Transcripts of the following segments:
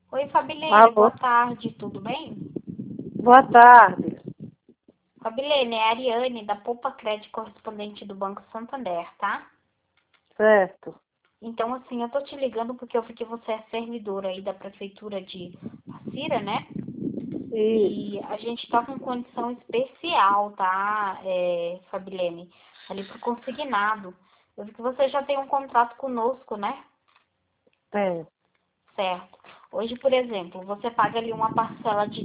Oi, Fabilene, Alô, boa tarde, tudo bem? boa tarde. Fabilene, é a Ariane, da Poupa Crédito, correspondente do Banco Santander, tá? Certo. Então, assim, eu tô te ligando porque eu vi que você é servidora aí da Prefeitura de Passira, né? E Isso. a gente tá com condição especial, tá, Fabilene? Ali pro consignado. Eu vi que você já tem um contrato conosco, né? Tem. Certo. Hoje, por exemplo, você paga ali uma parcela de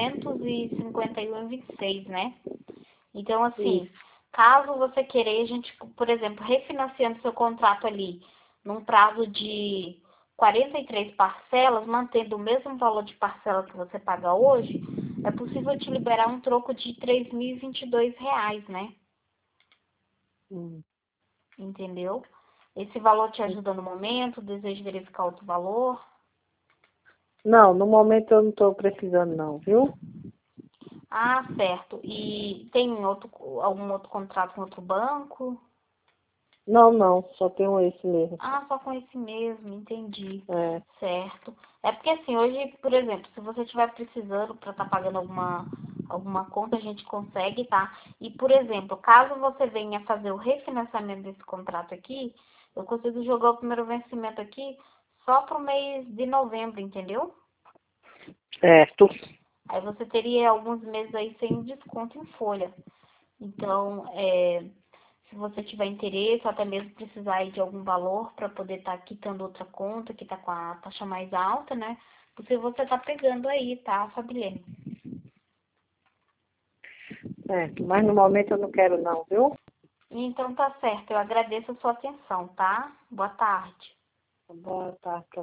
351,26, né? Então, assim, Isso. caso você querer, a gente, por exemplo, refinanciando seu contrato ali num prazo de 43 parcelas, mantendo o mesmo valor de parcela que você paga hoje, é possível te liberar um troco de R$ 3.022, né? Hum. Entendeu? Esse valor te ajuda no momento, deseja verificar outro valor? Não, no momento eu não estou precisando não, viu? Ah, certo. E tem algum outro contrato com outro banco? Não, não, só tenho esse mesmo. Ah, só com esse mesmo, entendi. É. Certo. É porque assim, hoje, por exemplo, se você estiver precisando para estar pagando alguma conta, a gente consegue, tá? E, por exemplo, caso você venha fazer o refinanciamento desse contrato aqui, eu consigo jogar o primeiro vencimento aqui só pro mês de novembro, entendeu? Certo. Aí você teria alguns meses aí sem desconto em folha. Então, se você tiver interesse, ou até mesmo precisar aí de algum valor para poder estar quitando outra conta que está com a taxa mais alta, né? Porque você está pegando aí, tá, Fabilene? Certo. Mas no momento eu não quero não, viu? Então tá certo, eu agradeço a sua atenção, tá? Boa tarde. Boa tarde.